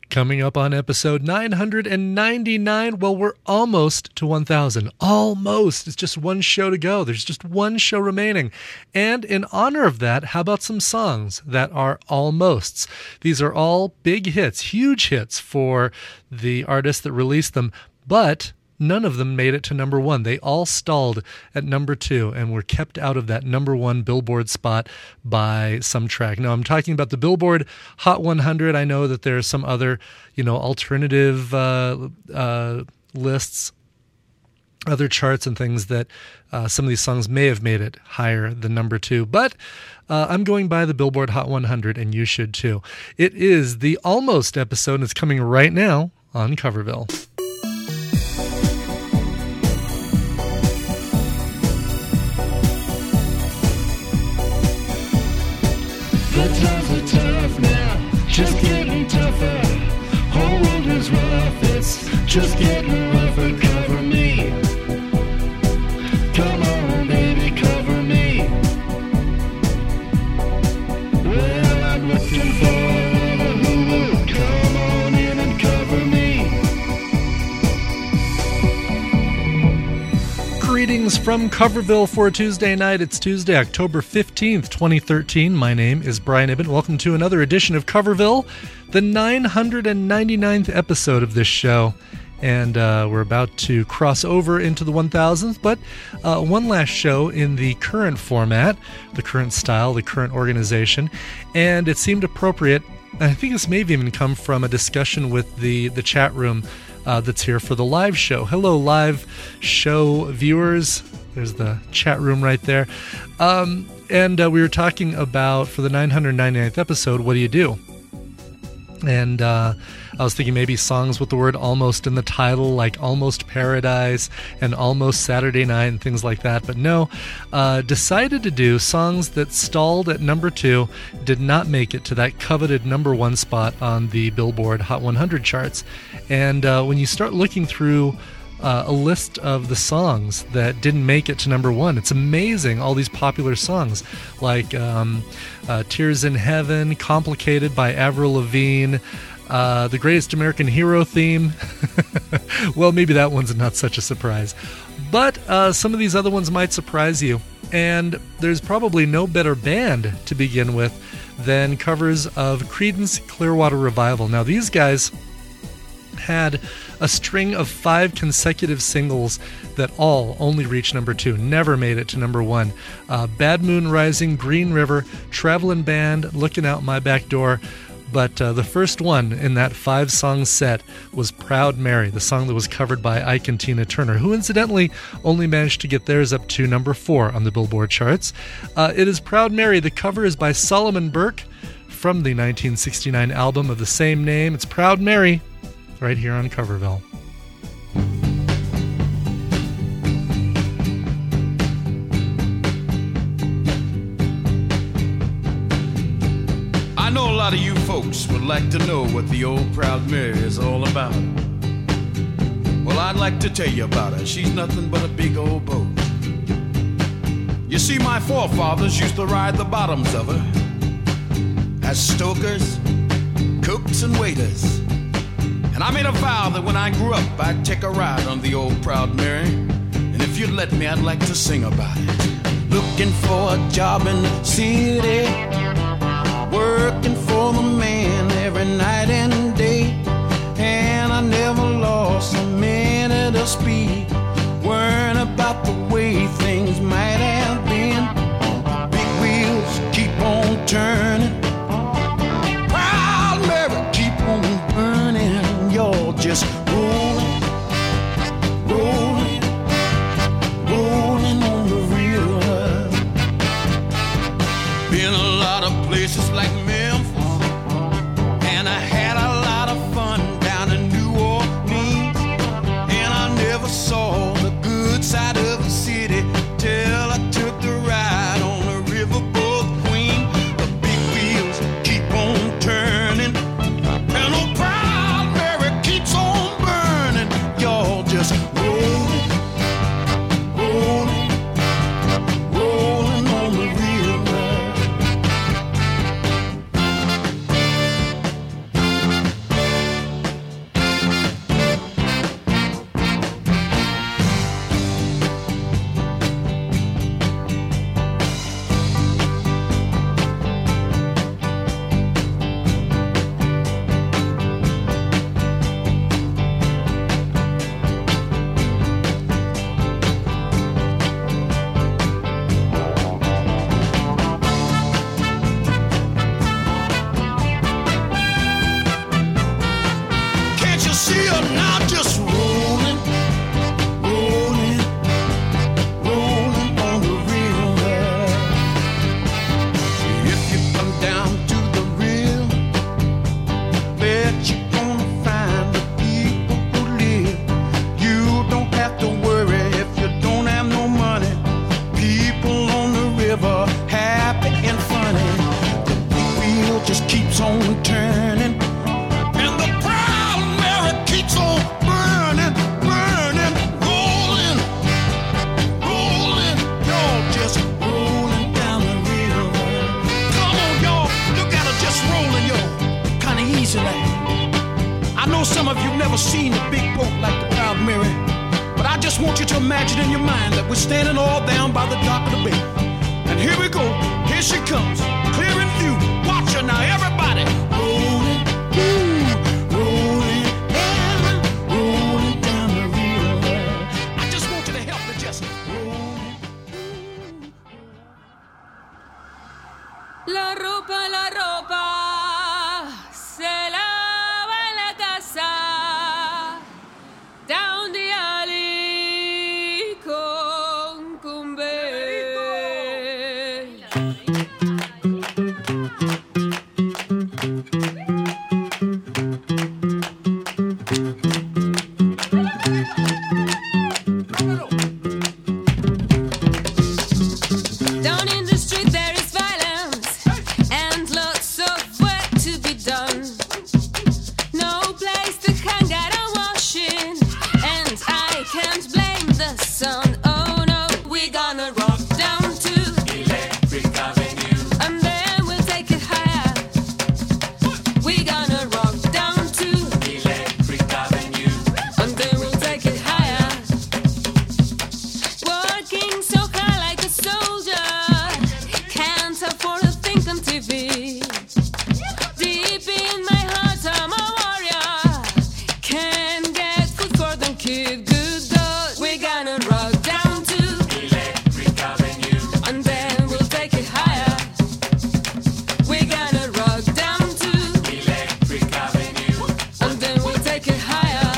Coming up on episode 999, well, we're almost to 1,000. Almost. It's just one show to go. There's just one show remaining. And in honor of that, how about some songs that are almosts? These are all big hits, huge hits for the artists that released them, but none of them made it to number one. They all stalled at number two and were kept out of that number one Billboard spot by some track. Now, I'm talking about the Billboard Hot 100. I know that there are some other, alternative lists, other charts and things that some of these songs may have made it higher than number two. But I'm going by the Billboard Hot 100, and you should too. It is the Almost episode, and it's coming right now on Coverville. The times are tough now, just getting tougher. Whole world is rough, it's just getting rougher. Cover me. Come on, baby, cover me. Well, I'm looking for who will come on in and cover me. Greetings from Coverville for Tuesday night. It's Tuesday, October 15th, 2013. My name is Brian Ibbott. Welcome to another edition of Coverville, the 999th episode of this show. And we're about to cross over into the 1000th, but one last show in the current format, the current style, the current organization. And it seemed appropriate. I think this may have even come from a discussion with the chat room that's here for the live show. Hello, live show viewers. There's the chat room right there. And we were talking about, for the 999th episode, what do you do? And I was thinking maybe songs with the word almost in the title, like Almost Paradise and Almost Saturday Night and things like that. But no, decided to do songs that stalled at number two, did not make it to that coveted number one spot on the Billboard Hot 100 charts. And when you start looking through a list of the songs that didn't make it to number one, it's amazing, all these popular songs like Tears in Heaven, Complicated by Avril Lavigne, The Greatest American Hero theme. Well, maybe that one's not such a surprise, but some of these other ones might surprise you. And there's probably no better band to begin with than covers of Creedence Clearwater Revival. Now, these guys had a string of 5 consecutive singles that all only reached number two, never made it to number one. Bad Moon Rising, Green River, Travelin' Band, Looking Out My Back Door. But the first one in that 5-song set was Proud Mary, the song that was covered by Ike and Tina Turner, who incidentally only managed to get theirs up to number 4 on the Billboard charts. It is Proud Mary. The cover is by Solomon Burke from the 1969 album of the same name. It's Proud Mary, right here on Coverville. I know a lot of you folks would like to know what the old Proud Mary is all about. Well, I'd like to tell you about her. She's nothing but a big old boat. You see, my forefathers used to ride the bottoms of her as stokers, cooks, and waiters. And I made a vow that when I grew up, I'd take a ride on the old Proud Mary. And if you'd let me, I'd like to sing about it. Looking for a job in the city, working for the man every night and day. And I never lost a minute of speed, worrying about the way things might have been. Big wheels keep on turning, Proud Mary keep on burning. You're just rolling, rolling, rolling on the river. Been a lot of places like Memphis, and I had a see her now just rolling, rolling, rolling on the river. If you come down to the river, bet you're gonna find the people who live. You don't have to worry if you don't have no money. People on the river, happy and funny. The wheel just keeps on turning, and the proud Mary keeps on burning, burning, rolling, rolling. Y'all just rolling down the river. Come on, y'all, look at her just rolling, y'all, kind of easily. I know some of you never seen a big boat like the Proud Mary, but I just want you to imagine in your mind that we're standing all down by the dock of the bay. And here we go, here she comes, clear in view. Watch her now, everybody. Rolling, rolling, rolling down the river. I just want you to help me just rolling. La ropa se lava en la casa. Down the alley con cumbe. Down in the street there is violence and lots of work to be done. No place to hang out and washing, and I can't blame the sun. Oh no, we're gonna rock down to Electric Avenue, and then we'll take it higher. We're gonna rock down to Electric Avenue, and then we'll take it higher. Working so hard like a soldier, can't afford a thing on TV. Deep in my heart I'm a warrior, can't get food for them kid. Good God, we're gonna rock down to Electric Avenue, and then we'll take it higher. We're gonna rock down to Electric Avenue, and then we'll take it higher.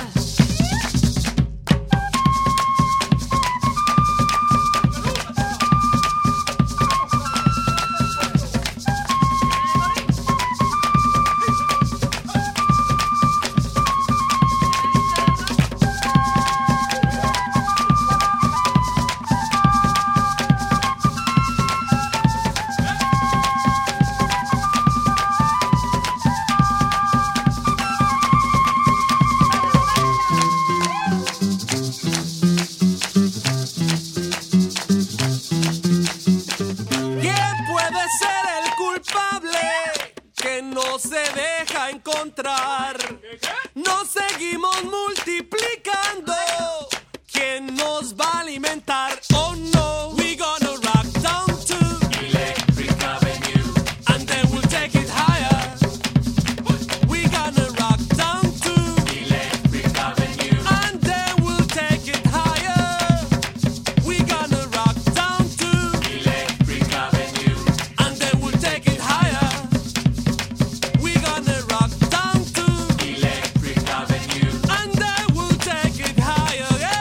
¿Quién puede ser el culpable que no se deja encontrar? Nos seguimos multiplicando. ¿Quién nos va a alimentar? Oh no, we gonna rock down to Electric Avenue, and then we'll take it higher. We gonna rock down to Electric Avenue, and then we'll take it higher. We gonna rock down to Electric Avenue, and then we'll take it higher. We gonna rock down to Electric Avenue, and then we'll take it higher. Yeah.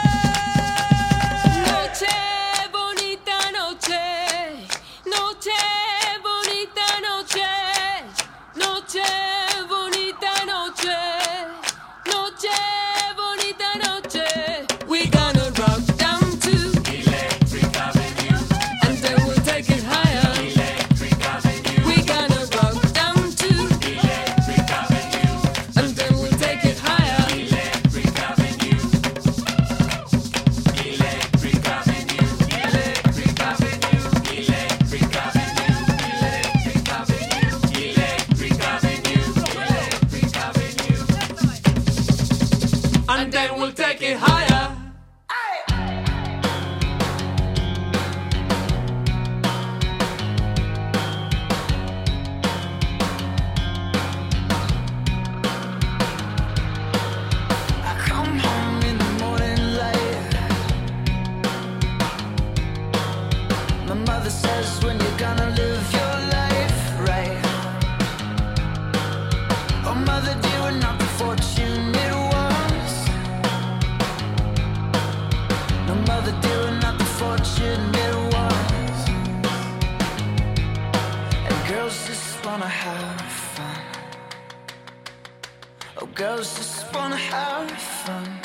Noche bonita noche, noche bonita noche, noche bonita noche, noche bonita noche. We gonna rock down to Electric Avenue, and then we'll take it higher. Electric Avenue. We gonna rock down to Electric Avenue, and then we'll take it higher. Electric Avenue. Electric Avenue, Electric Avenue, Electric Avenue, Electric Avenue, Electric Avenue, Electric Avenue, And then we'll take it higher. I come home in the morning light. My mother says, when you're gonna live your life right. Oh, mother dear, we're not the fortunate ones. wanna have fun. Oh, girls just wanna have fun.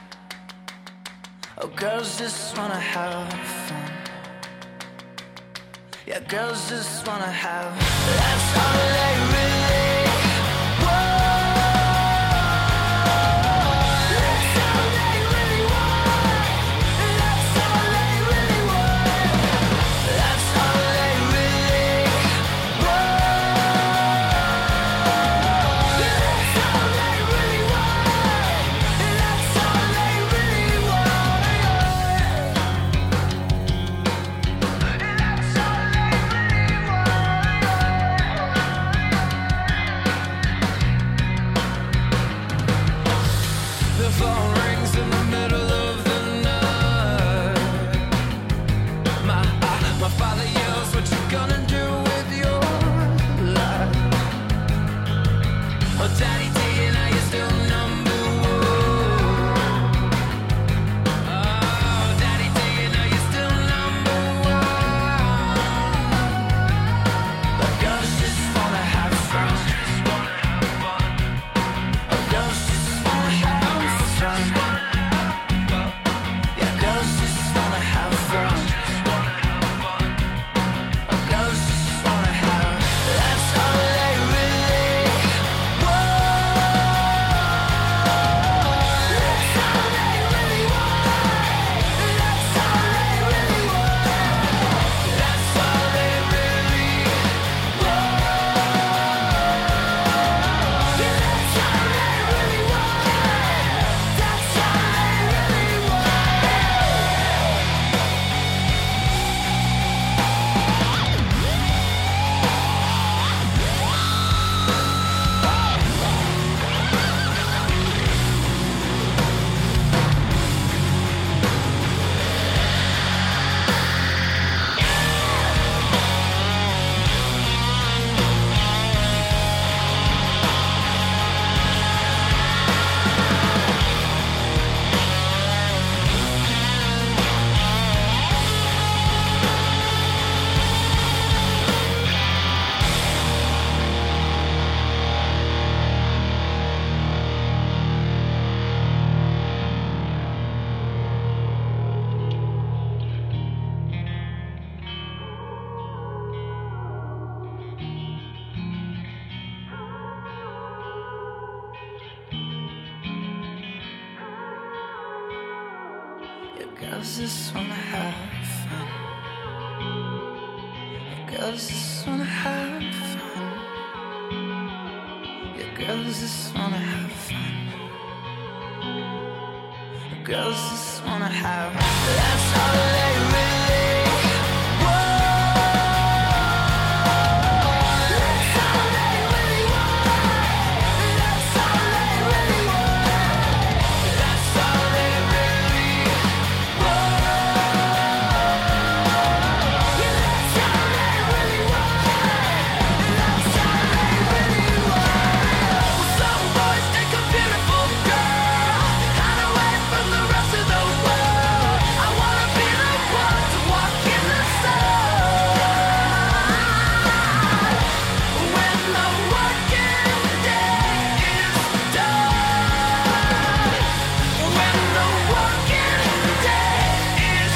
Oh, girls just wanna have fun. Yeah, girls just wanna have. That's all they really want. That's all they really want. That's all they really want. That's all they really want. That's all they really want. That's all they really want. That's all they really want. The phone rings in the middle of the night. My father yells, "What you gonna do with your life?" Oh, Daddy, do you know you're still number one? Oh, Daddy, do you know you're still number one? But girls just wanna have fun. Oh, girls just wanna have fun. Yeah, girls just wanna have fun. Oh, girls just wanna have. That's all they really want. That's all they really want. That's all they really want. That's all they really want. That's all they really want. That's all they really Yeah, girls just wanna have fun. Girls just wanna have fun. Yeah, girls just wanna have fun. Girls just wanna have. That's all they really want. That's all they really want. That's all they really want. That's all they really want. That's all they really want. That's all they really want. Well, some boys take a beautiful girl, hide away from the rest of the world. I wanna be the one to walk in the sun when the working day is done. When the working day is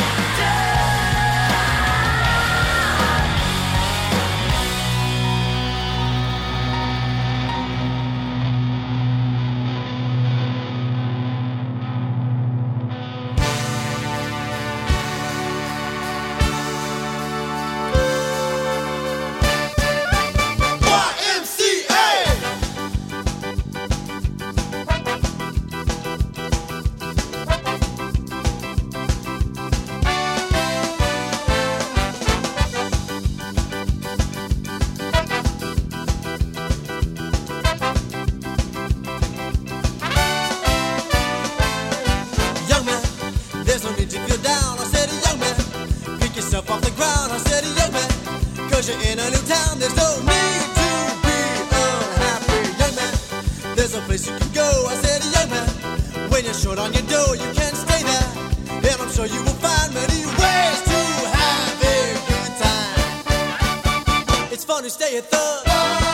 Young man, there's no need to feel down. I said, young man, pick yourself off the ground. I said, young man, cause you're in a new town. There's no need to be unhappy. Young man, there's a place you can go. I said, young man, when you're short on your dough, you can't stay there. And I'm sure you will find many ways to have a good time. It's fun to stay at the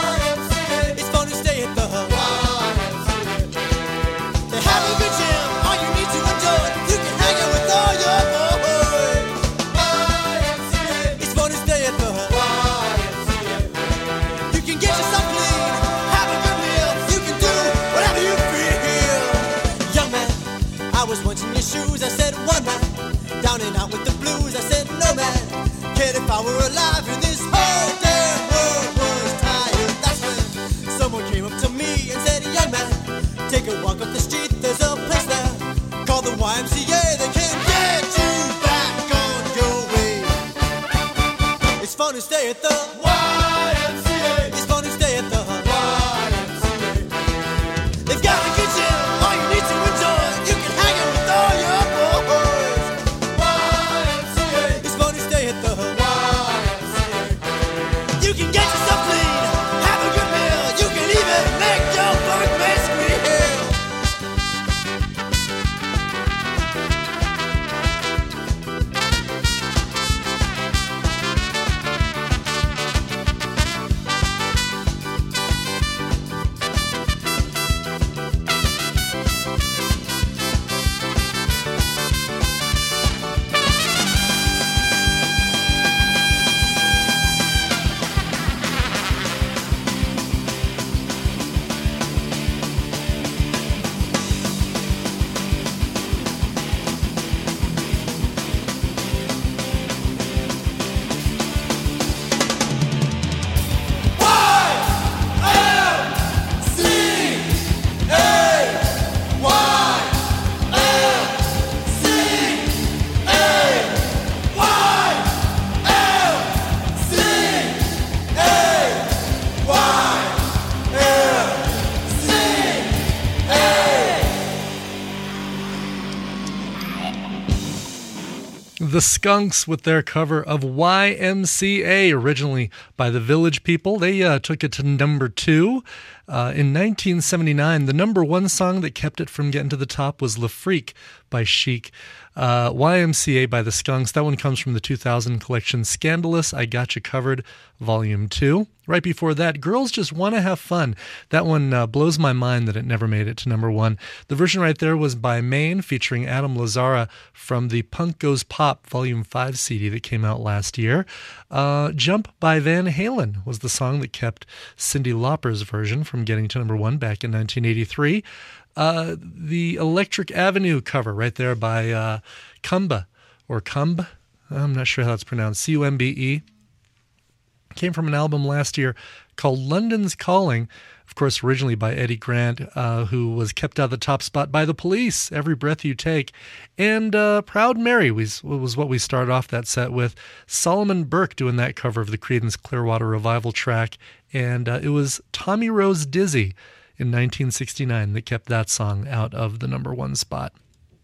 stay at the YMCA. They have a good gym, all you need to enjoy. You can hang out with all your boys. YMCA. It's fun to stay at the YMCA. You can get yourself clean, have a good meal. You can do whatever you feel. Young man, I was once in your shoes. I said, one man, down and out with the blues. I said, no man, kid, if I were alive in this whole damn world was tired. That's when someone came up to me and said, young man, take a walk up the street. There's a place there called the YMCA. They can get you back on your way. It's fun to stay at the YMCA. It's fun to stay at the YMCA. They've got a good gym, all you need to enjoy. You can hang out with all your boys. YMCA. It's fun to stay at the YMCA. You can get yourself clean, have a good meal. You can even make your birthday squeal. The Skunks with their cover of YMCA, originally by the Village People. They took it to number 2. In 1979, the number 1 song that kept it from getting to the top was Le Freak by Chic. YMCA by the Skunks. That one comes from the 2000 collection Scandalous, I Got You Covered, Volume 2. Right before that, Girls Just Want to Have Fun. That one blows my mind that it never made it to number 1. The version right there was by Maine, featuring Adam Lazzara from the Punk Goes Pop Volume 5 CD that came out last year. Jump by Van Halen was the song that kept Cyndi Lauper's version from getting to number 1 back in 1983. The Electric Avenue cover right there by Cumba, or Cumb, I'm not sure how it's pronounced, C-U-M-B-E, came from an album last year called London's Calling, of course originally by Eddie Grant, who was kept out of the top spot by The Police, Every Breath You Take, and Proud Mary was what we started off that set with. Solomon Burke doing that cover of the Creedence Clearwater Revival track, and it was Tommy Rose Dizzy in 1969 that kept that song out of the number 1 spot.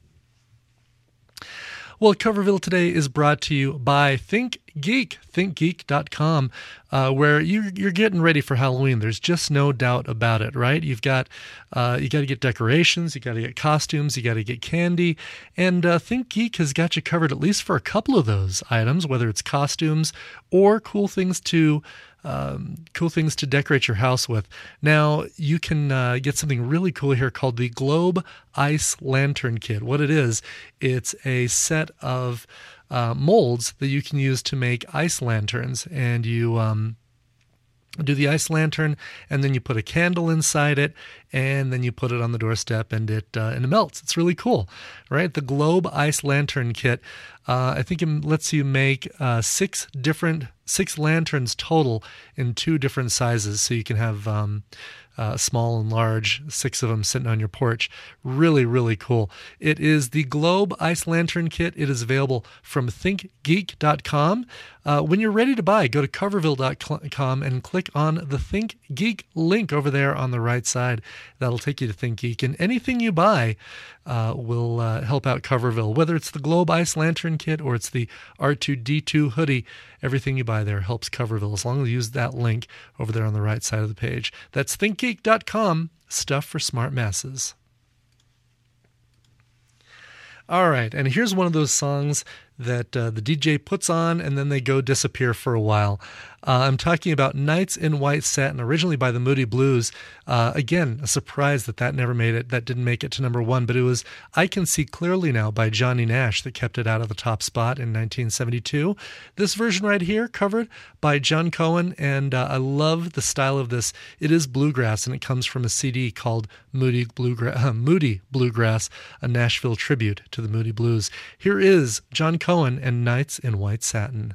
Well, Coverville today is brought to you by ThinkGeek, thinkgeek.com, where you're getting ready for Halloween. There's just no doubt about it, right? You got to get decorations, you got to get costumes, you got to get candy, and ThinkGeek has got you covered at least for a couple of those items, whether it's costumes or cool things to decorate your house with. Now, you can get something really cool here called the Globe Ice Lantern Kit. What it is, it's a set of molds that you can use to make ice lanterns, and you do the ice lantern, and then you put a candle inside it, and then you put it on the doorstep, and it melts. It's really cool, right? The Globe Ice Lantern Kit, I think it lets you make 6 lanterns total in 2 different sizes, so you can have small and large, 6 of them sitting on your porch. Really, really cool. It is the Globe Ice Lantern Kit. It is available from thinkgeek.com. When you're ready to buy, go to coverville.com and click on the Think Geek link over there on the right side. That'll take you to Think Geek, and anything you buy will help out Coverville. Whether it's the Globe Ice Lantern Kit or it's the R2D2 hoodie, everything you buy there helps Coverville, as long as you use that link over there on the right side of the page. That's thinkgeek.com, stuff for smart masses. All right, and here's one of those songs that the DJ puts on and then they go disappear for a while. I'm talking about Nights in White Satin, originally by the Moody Blues. Again, a surprise that never made it, that didn't make it to number one, but it was I Can See Clearly Now by Johnny Nash that kept it out of the top spot in 1972. This version right here, covered by John Cohen, and I love the style of this. It is bluegrass, and it comes from a CD called Moody Bluegrass, a Nashville tribute to the Moody Blues. Here is John Cohen and Nights in White Satin.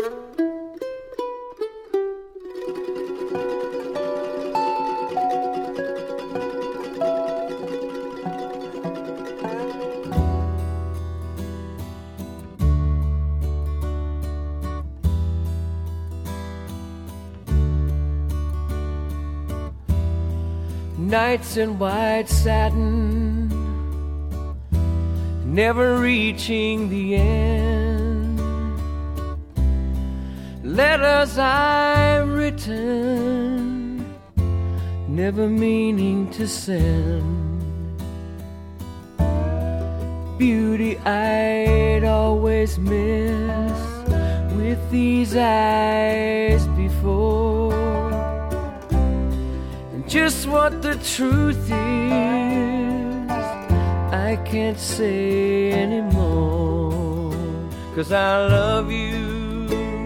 Nights in white satin, never reaching the end. Letters I've written, never meaning to send. Beauty I'd always miss with these eyes before. Just what the truth is, I can't say anymore. 'Cause I love you.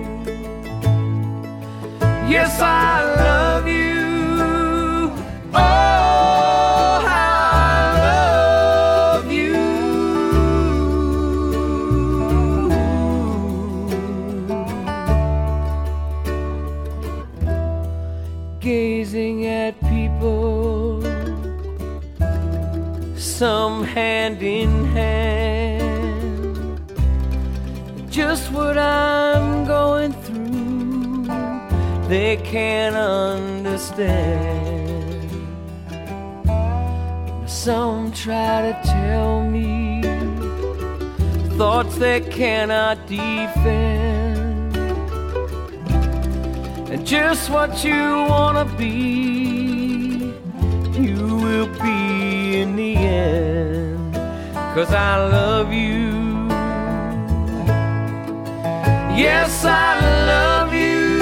Yes, I love you. Oh, how I love you. Gazing at people, some hand in hand, just what I'm going through, they can't understand. Some try to tell me thoughts they cannot defend, and just what you wanna be, you will be in the end. 'Cause I love you. Yes, I love you.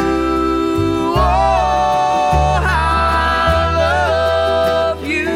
Oh, how I love you.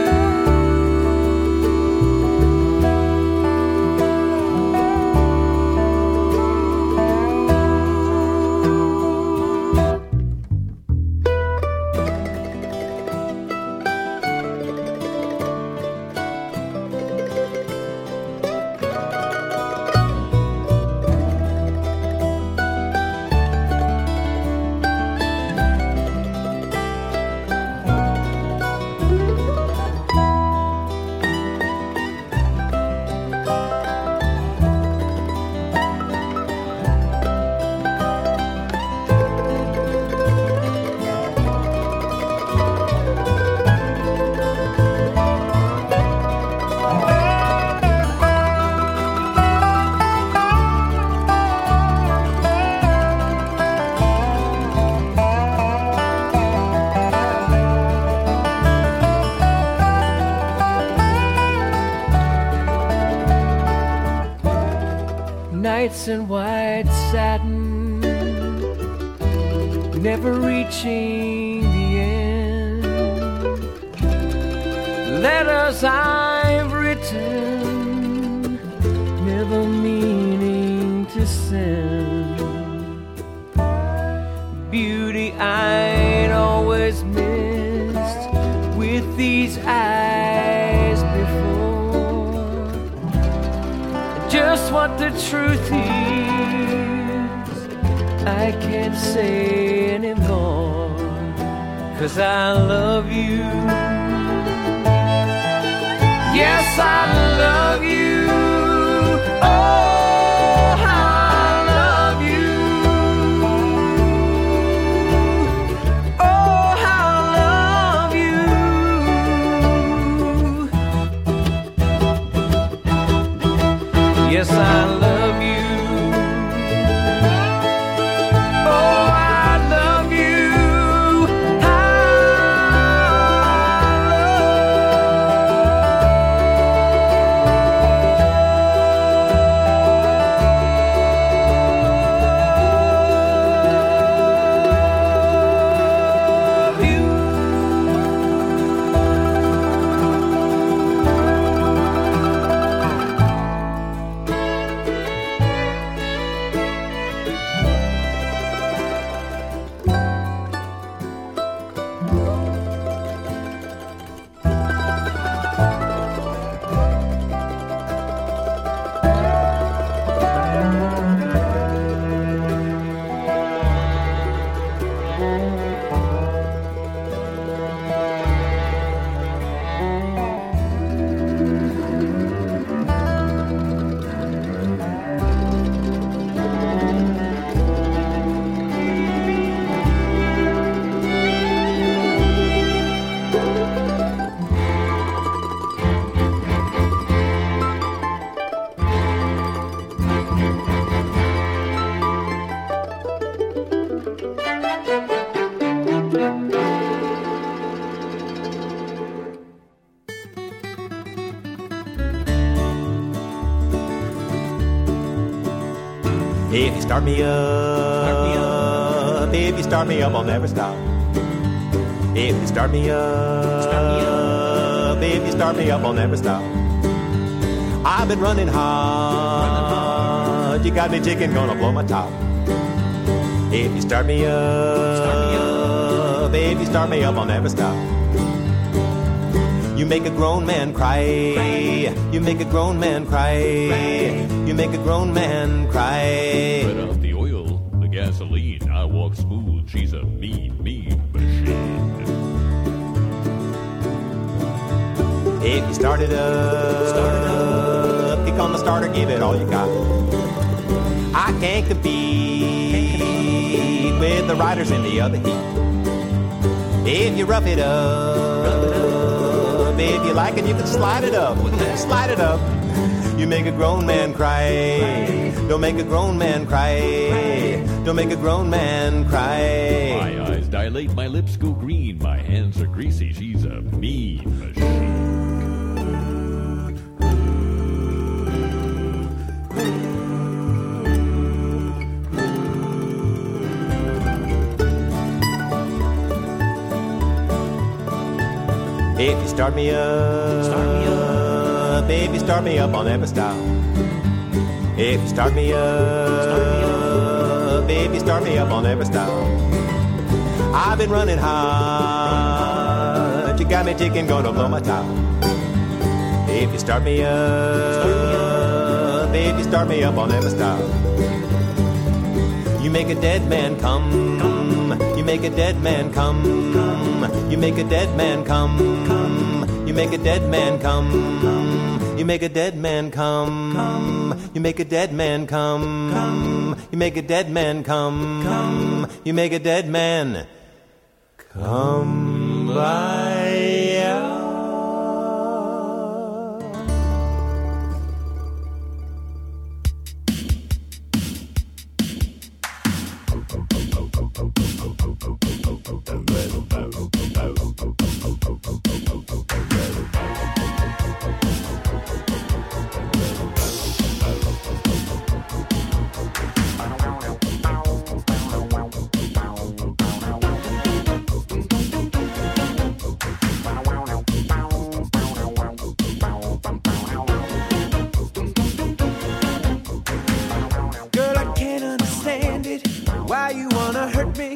Nights in white satin, never reaching the end. Letters I've written, never meaning to send. Beauty I'd always missed with these eyes before. Just what the truth is, I can't say anymore. 'Cause I love you. Yes, I love you. Oh, how I love you. Oh, how I love you. Yes, I love you. Oh, I love you. If you start me up, if you start me up, I'll never stop. If you start me up, if you start me up, I'll never stop. I've been running hard, you got me ticking, gonna blow my top. If you start me up, if you start me up, I'll never stop. You make a grown man cry, you make a grown man cry, you make a grown man cry. Let out the oil, the gasoline, I walk smooth, she's a mean, mean machine. If you start it up, kick on the starter, give it all you got. I can't compete with the riders in the other heat. If you rough it up, if you like it, you can slide it up, slide it up. You make a grown man cry, don't make a grown man cry, don't make a grown man cry. My eyes dilate, my lips go green, my hands are greasy, she's a mean machine. If you start me up, baby, start me up, I'll never stop. If you start me up, baby, start me up, I'll never stop. I've been running hard, you got me ticking, gonna blow my top. If you start me up, baby, start me up, I'll never stop. You make a dead man come, you make a dead man come, you make a dead man come, you make a dead man come, you make a dead man come, you make a dead man come, you make a dead man come, you make a dead man come by. Why you wanna hurt me?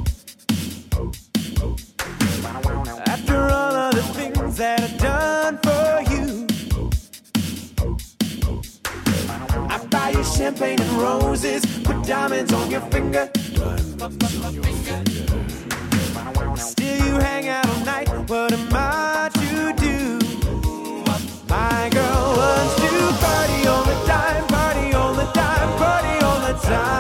After all of the things that I've done for you, I buy you champagne and roses, put diamonds on your finger. Still you hang out all night, what am I to do? My girl wants to party all the time, party all the time, party all the time.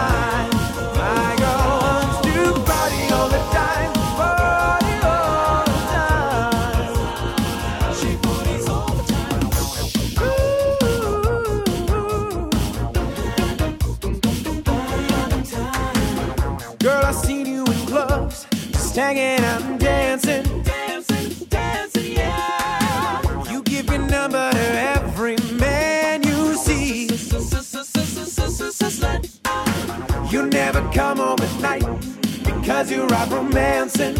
Hanging out and dancing, yeah. You give your number to every man you see. You never come home at night because you're out romancing.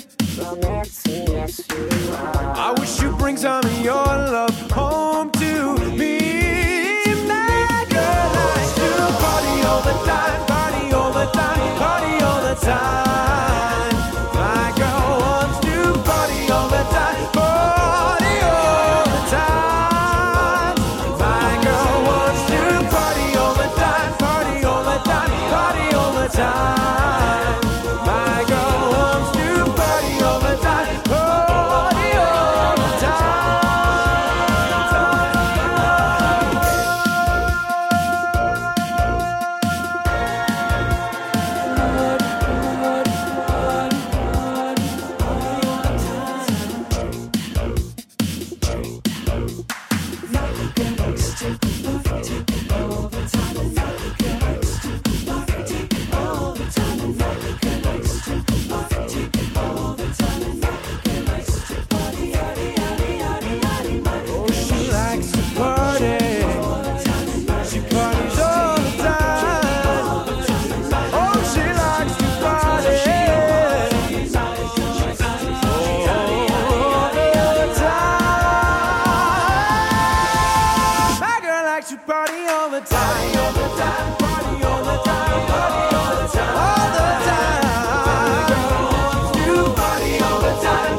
I wish you'd bring some of your love home to me. My girl likes to party all the time, party all the time, party all the time. party all the time. Party all the time, party all the time, party all the time. All the time. You party all the time.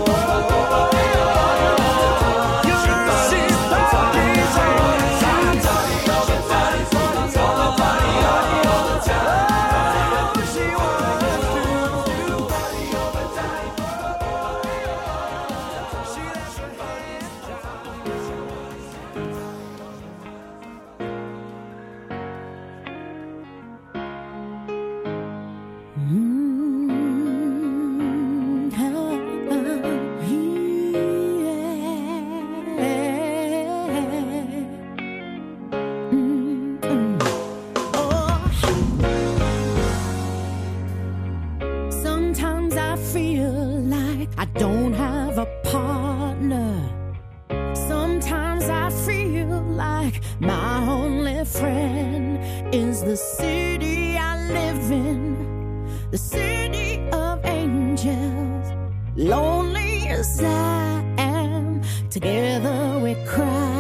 Sometimes I feel like I don't have a partner. Sometimes I feel like my only friend is the city I live in, the city of angels. Lonely as I am, together we cry.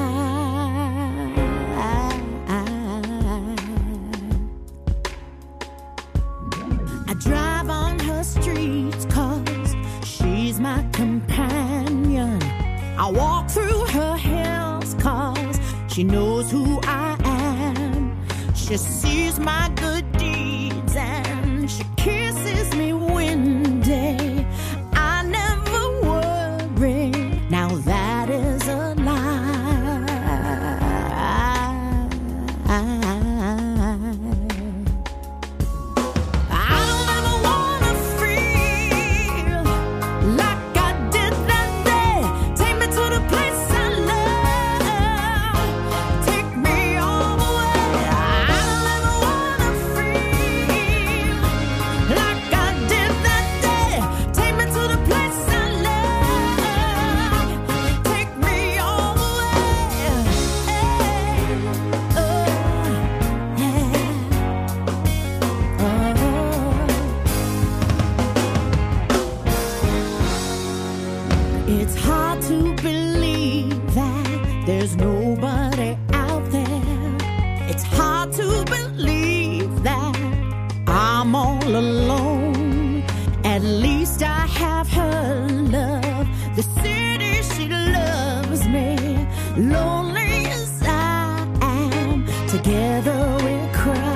I drive on her streets 'cause she's my companion. I walk through her hills 'cause she knows who I am. She sees my good deeds and she kisses me one day. I never worry, now that is a lie. It's hard to believe that there's nobody out there. It's hard to believe that I'm all alone. At least I have her love, the city she loves me. Lonely as I am, together we cry.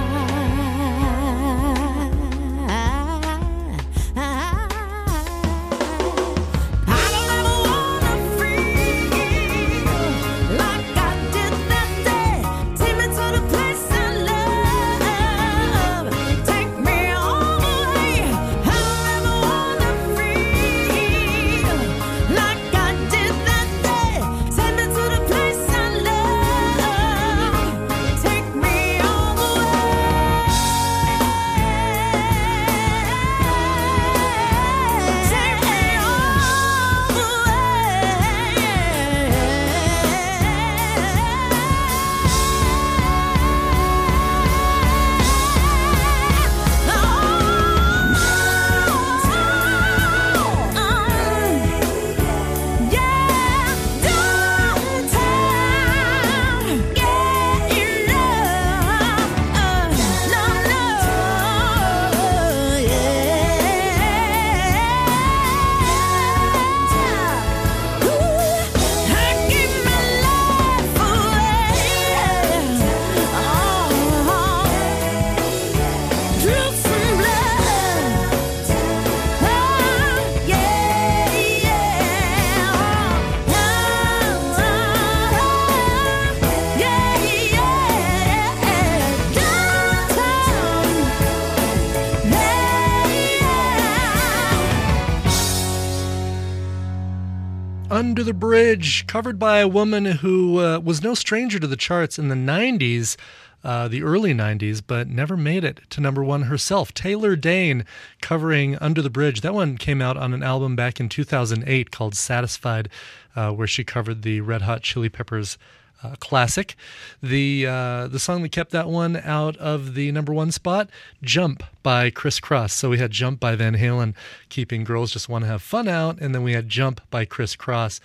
Under the Bridge, covered by a woman who was no stranger to the charts in the 90s, the early 90s, but never made it to number one herself. Taylor Dayne covering Under the Bridge. That one came out on an album back in 2008 called Satisfied, where she covered the Red Hot Chili Peppers classic. The song that kept that one out of the number one spot, Jump by Criss Cross. So we had Jump by Van Halen keeping Girls Just Want to Have Fun out, and then we had Jump by Criss Cross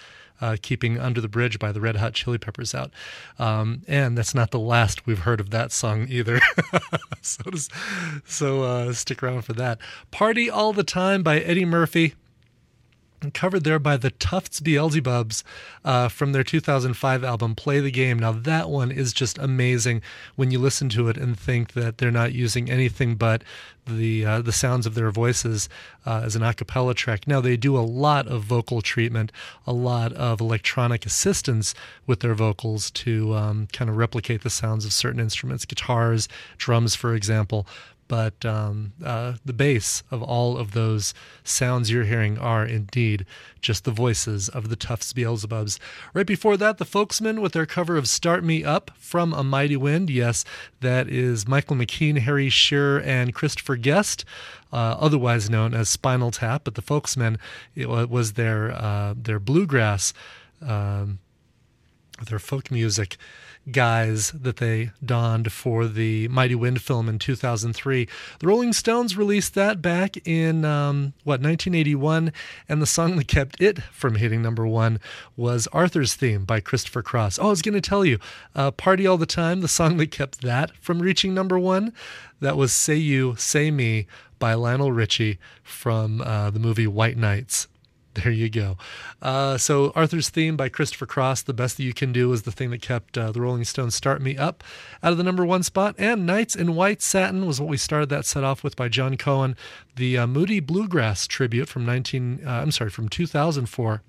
keeping Under the Bridge by the Red Hot Chili Peppers out. And that's not the last we've heard of that song either. So stick around for that. Party All the Time by Eddie Murphy, covered there by the Tufts Beelzebubs from their 2005 album Play the Game. Now that one is just amazing when you listen to it and think that they're not using anything but the sounds of their voices as an a cappella track. Now they do a lot of vocal treatment, a lot of electronic assistance with their vocals to kind of replicate the sounds of certain instruments, guitars, drums, for example. But the base of all of those sounds you're hearing are indeed just the voices of the Tufts Beelzebubs. Right before that, the Folksmen with their cover of Start Me Up from A Mighty Wind. Yes, that is Michael McKean, Harry Shearer, and Christopher Guest, otherwise known as Spinal Tap. But the Folksmen, it was their bluegrass, their folk music guys that they donned for the Mighty Wind film in 2003. The Rolling Stones released that back in 1981, and the song that kept it from hitting number one was Arthur's Theme by Christopher Cross. Oh, I was going to tell you, Party All the Time, the song that kept that from reaching number one, that was Say You, Say Me by Lionel Richie from the movie White Knights. There you go. So Arthur's Theme by Christopher Cross, The Best That You Can Do, is the thing that kept the Rolling Stones' Start Me Up out of the number one spot. And Nights in White Satin was what we started that set off with by John Cohen, the Moody Bluegrass tribute from 2004.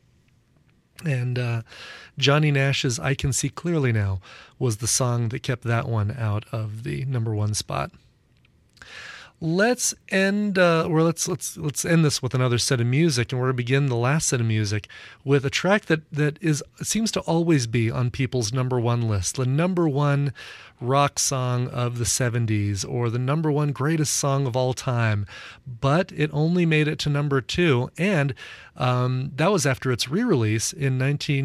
And Johnny Nash's I Can See Clearly Now was the song that kept that one out of the number one spot. Let's end let's end this with another set of music, and we're going to begin the last set of music with a track that seems to always be on people's number one list, the number one rock song of the 70s, or the number one greatest song of all time, but it only made it to number two, and that was after its re-release in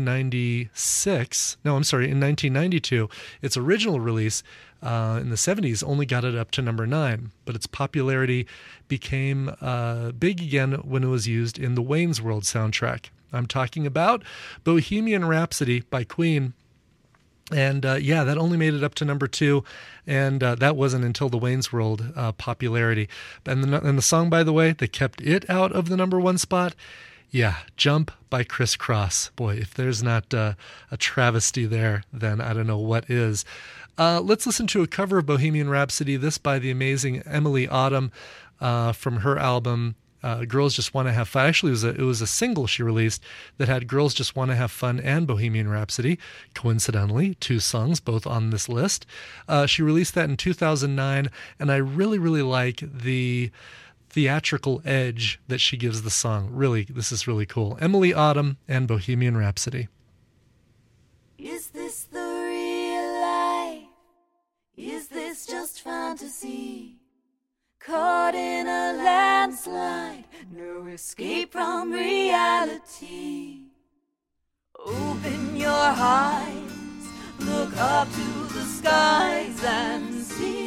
1992. Its original release in the 70s only got it up to number 9, but its popularity became big again when it was used in the Wayne's World soundtrack. I'm talking about Bohemian Rhapsody by Queen. And that only made it up to number 2, and that wasn't until the Wayne's World popularity. And the song, by the way, that kept it out of the number one spot, Jump by Criss Cross. Boy, if there's not a travesty there, then I don't know what is. Let's listen to a cover of Bohemian Rhapsody, this by the amazing Emily Autumn from her album Girls Just Want to Have Fun. Actually, it was a single she released that had Girls Just Want to Have Fun and Bohemian Rhapsody. Coincidentally, 2 songs, both on this list. She released that in 2009, and I really, really like the theatrical edge that she gives the song. Really, this is really cool. Emily Autumn and Bohemian Rhapsody. Is this the real life? Is this just fantasy? Caught in a landslide, no escape from reality. Open your eyes, look up to the skies and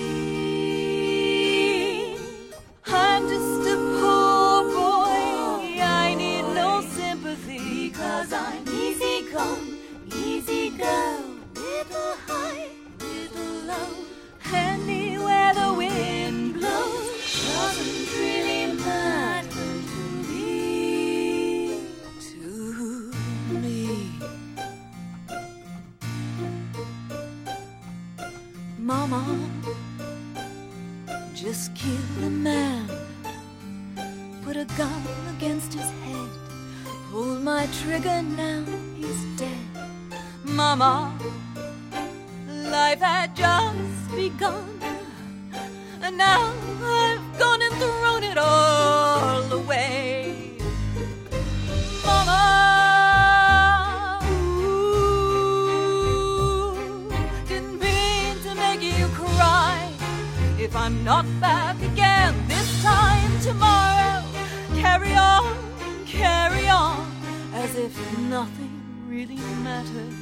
see. I'm just a poor boy, I need no sympathy, 'cause I'm easy come, easy go, little high, little low, anywhere the wind blows. Doesn't really matter to me. Mama, just kill the man, put a gun against his head, pull my trigger now, he's dead. Mama, life had just begun, and now I've gone and thrown it all away. Mama, didn't mean to make you cry. If I'm not back again this time tomorrow, carry on, as if nothing really matters.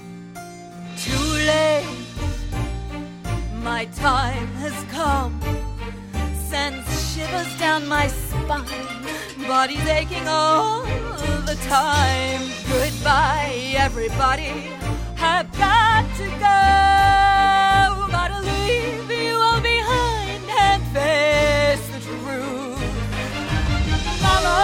Too late, my time has come. shivers down my spine. Body's aching all the time. Goodbye, everybody. I've got to go. Gotta leave you all behind and face the truth. Mama,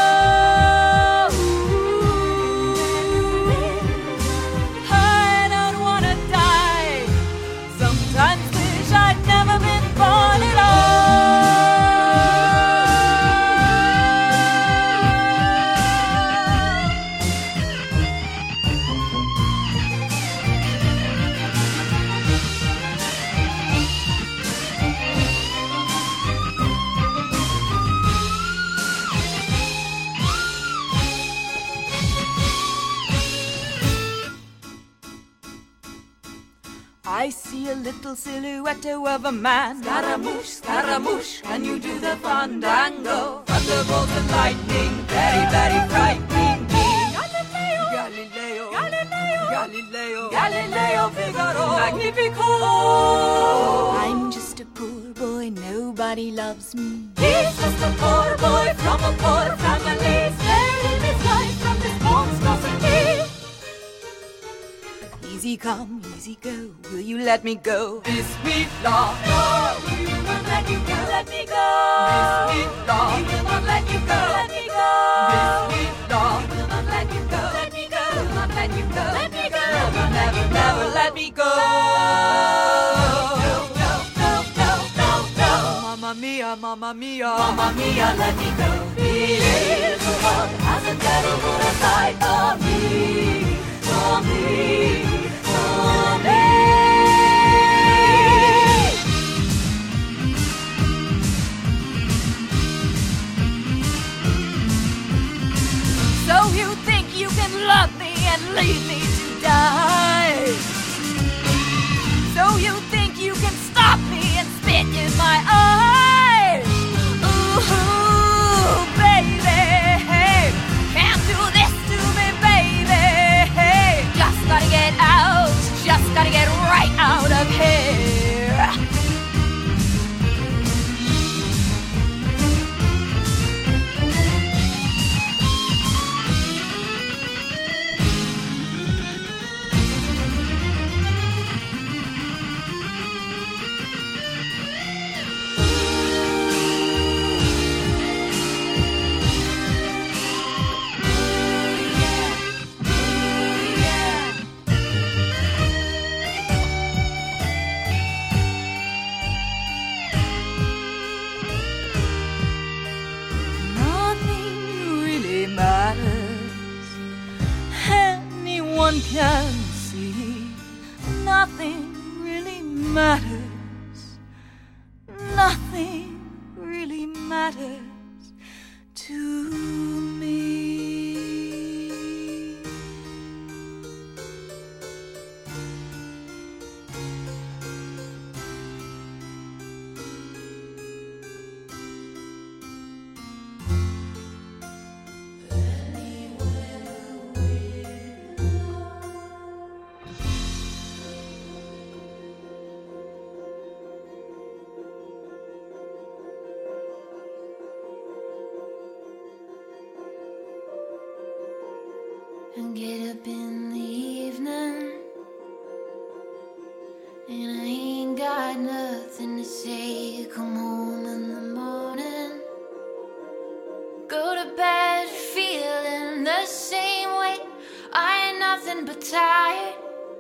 I don't wanna die. Sometimes wish I'd never been born at all. I see a little silhouette of a man. Scaramouche, Scaramouche, can you do the fandango? Thunderbolt and lightning, very, very frightening me. Galileo, Galileo, Galileo, Galileo, Galileo Figaro, Magnifico. I'm just a poor boy, nobody loves me. He's just a poor boy from a poor family, sparing his life from this monstrosity. Easy come, easy go, will you let me go? Bismillah, no, we will not let you go. Let me go. Bismillah, we will not let you go. Let me go. Bismillah, we will not let you go. Let me go. We will not let you go. Let me go. Never, never, never let me go. No, no, no, no, no, no. Mamma mia, mamma mia, mamma mia, let me go. This world has a devil put aside for me, for me. So you think you can love me and leave me to die? So you think you can stop me and spit in my eyes? Ooh, baby, can't do this to me, baby. Just gotta get out, just gotta get right out of here. Anyone can see nothing really matters. Nothing really matters to me. And get up in the evening, and I ain't got nothing to say. Come home in the morning, go to bed feeling the same way. I ain't nothing but tired,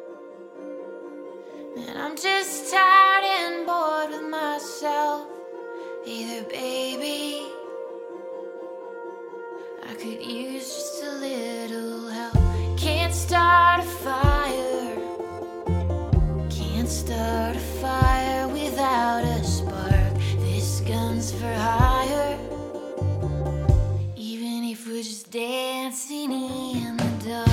and I'm just tired and bored with myself. Either baby, I could use just a little help. Can't start a fire, can't start a fire without a spark. This gun's for hire, even if we're just dancing in the dark.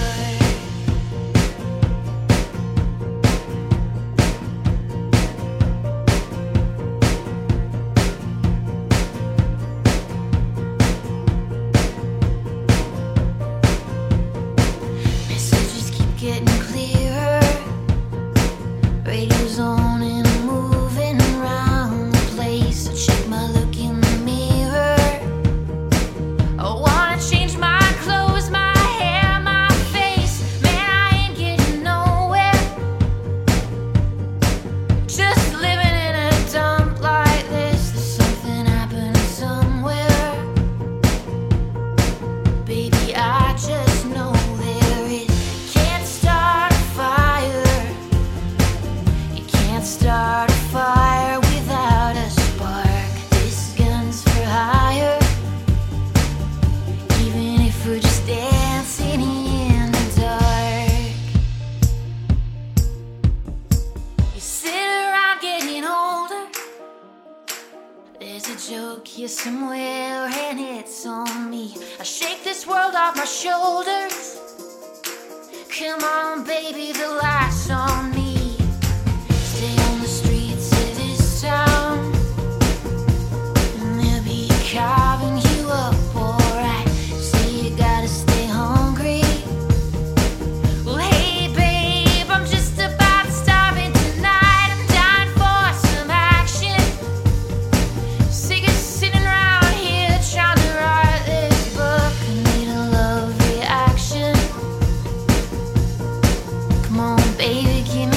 somewhere and it's on me. I shake this world off my shoulders. Come on, baby, the life's on me. Stay on the streets of this town, and they'll be carving you up, alright. Say you gotta stay hungry. Well, hey, babe, I'm just about starving tonight. I'm dying for some action. Sick of sitting around here trying to write this book. I need a love reaction. Come on, baby, give me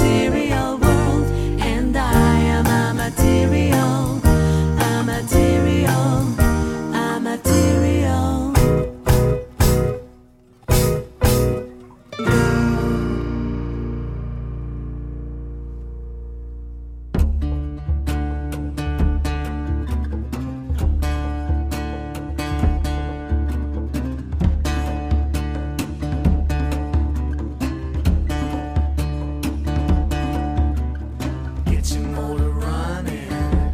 material world, and I am a material, a material, a material. Get your motor running.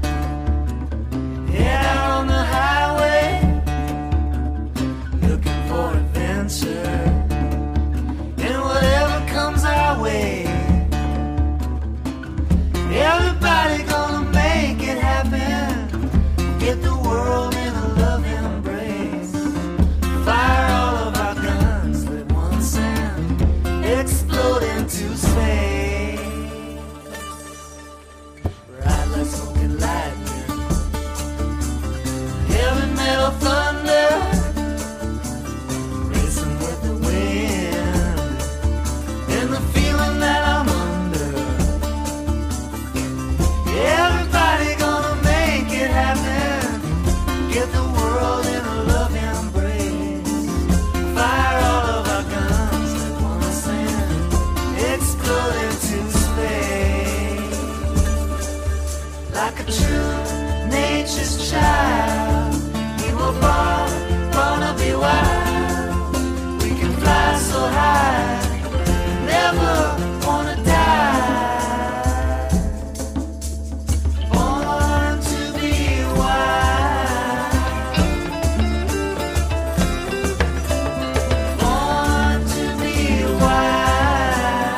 Head out on the highway, looking for adventure. And whatever comes our way, everybody gonna make it happen. Get the world in a love embrace. Fire all of our guns, let one sound explode into space. Ride like smoking lightning, heavy metal thunder, racing with the wind, and the feeling that I'm under. Everybody gonna make it happen. Get the world in a love embrace. Fire all of our guns, let one sound explode into space. Like a true nature's child, we were born to be wild. We can fly so high, never wanna die. Born to be wild. Born to be wild.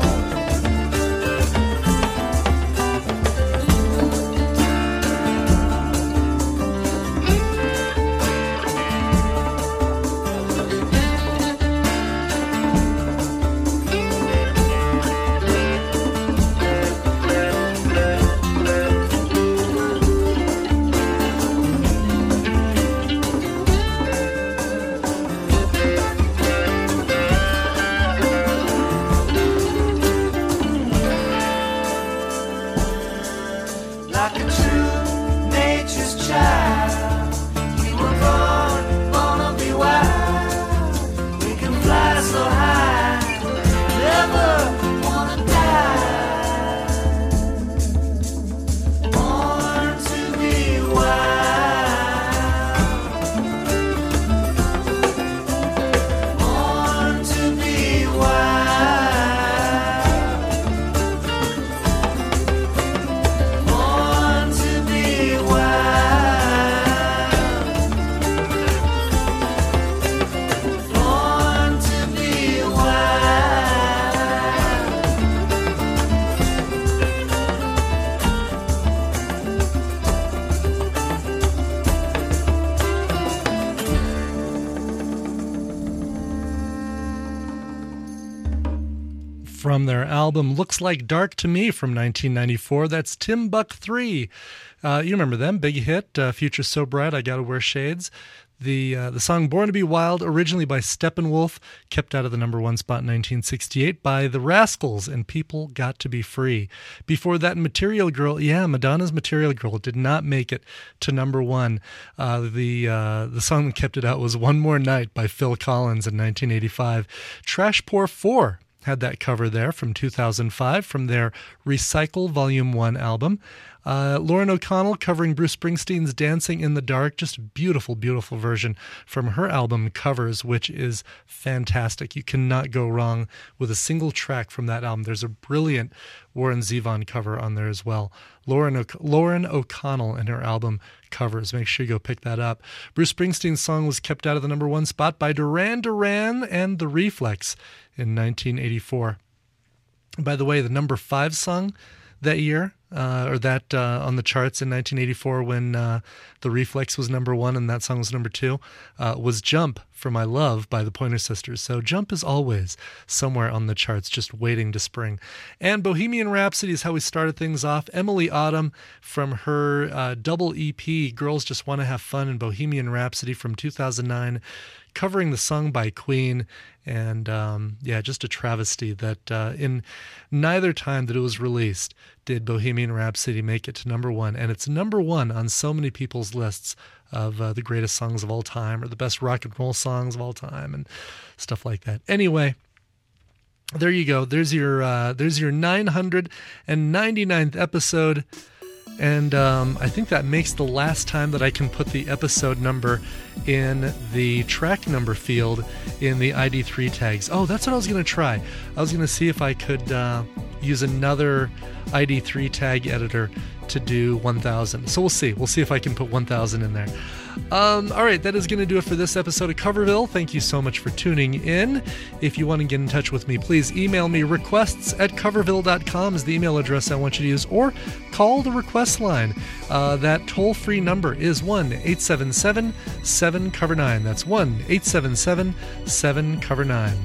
Like a true nature's child, we were born to be wild. We can fly so high, never wanna die. Born to be wild. Born to be wild. Born to be wild. Born to be From their album Looks Like Dark to Me from 1994, that's Timbuk 3. You remember them, big hit, Future So Bright, I Gotta Wear Shades. The song Born to Be Wild, originally by Steppenwolf, kept out of the number one spot in 1968 by The Rascals and People Got to Be Free. Before that, Material Girl, Madonna's Material Girl did not make it to number one. The song that kept it out was One More Night by Phil Collins in 1985. Trash Pour 4 had that cover there from 2005 from their Recycle Volume 1 album. Lauren O'Connell covering Bruce Springsteen's Dancing in the Dark, just a beautiful, beautiful version from her album Covers, which is fantastic. You cannot go wrong with a single track from that album. There's a brilliant Warren Zevon cover on there as well. Lauren O'Connell and her album Covers. Make sure you go pick that up. Bruce Springsteen's song was kept out of the number one spot by Duran Duran and The Reflex in 1984. By the way, the number 5 song that year, on the charts in 1984 when The Reflex was number 1 and that song was number 2, was Jump for My Love by the Pointer Sisters. So Jump is always somewhere on the charts, just waiting to spring. And Bohemian Rhapsody is how we started things off. Emily Autumn from her double EP, Girls Just Want to Have Fun, and Bohemian Rhapsody from 2009, covering the song by Queen. And just a travesty that in neither time that it was released did Bohemian Rhapsody make it to number one. And it's number one on so many people's lists of the greatest songs of all time or the best rock and roll songs of all time and stuff like that. Anyway, there you go. There's your 999th episode. And I think that makes the last time that I can put the episode number in the track number field in the ID3 tags. Oh, that's what I was going to try. I was going to see if I could use another ID3 tag editor to do 1000. So we'll see. We'll see if I can put 1000 in there. All right, that is going to do it for this episode of Coverville. Thank you so much for tuning in. If you want to get in touch with me, please email me. requests@coverville.com is the email address I want you to use, or call the request line. That toll-free number is 1-877-7-COVER-9. That's 1-877-7-COVER-9.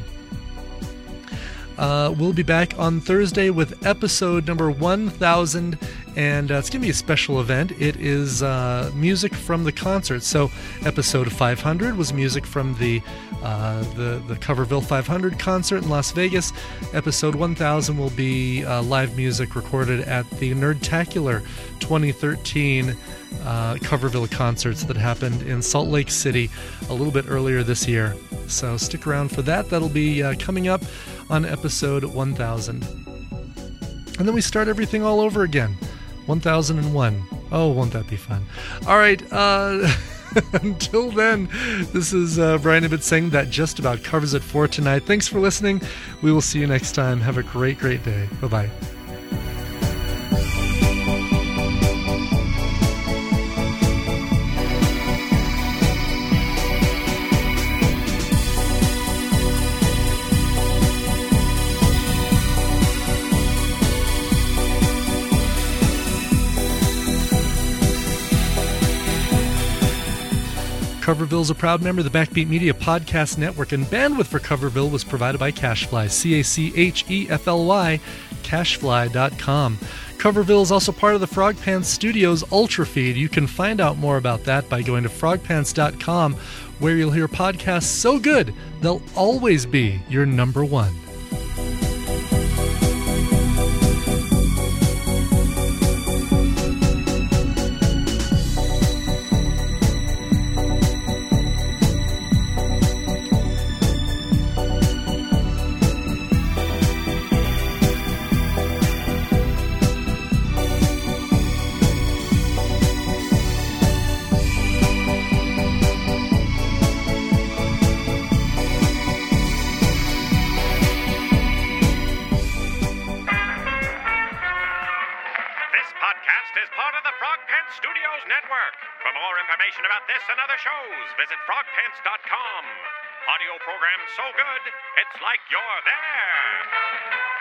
We'll be back on Thursday with episode number 1000, and it's going to be a special event. It is music from the concert. So episode 500 was music from the Coverville 500 concert in Las Vegas. Episode 1000 will be live music recorded at the Nerdtacular 2013 Coverville concerts that happened in Salt Lake City a little bit earlier this year. So stick around for that. That'll be coming up on episode 1000. And then we start everything all over again. 1001. Oh, won't that be fun? All right. Until then, this is Brian Ibbett saying that just about covers it for tonight. Thanks for listening. We will see you next time. Have a great, great day. Bye-bye. Coverville is a proud member of the Backbeat Media Podcast Network, and bandwidth for Coverville was provided by Cashfly, CACHEFLY, Cashfly.com. Coverville is also part of the Frog Pants Studios Ultra Feed. You can find out more about that by going to frogpants.com, where you'll hear podcasts so good they'll always be your number one. For more information about this and other shows, visit frogpants.com. Audio program so good, it's like you're there.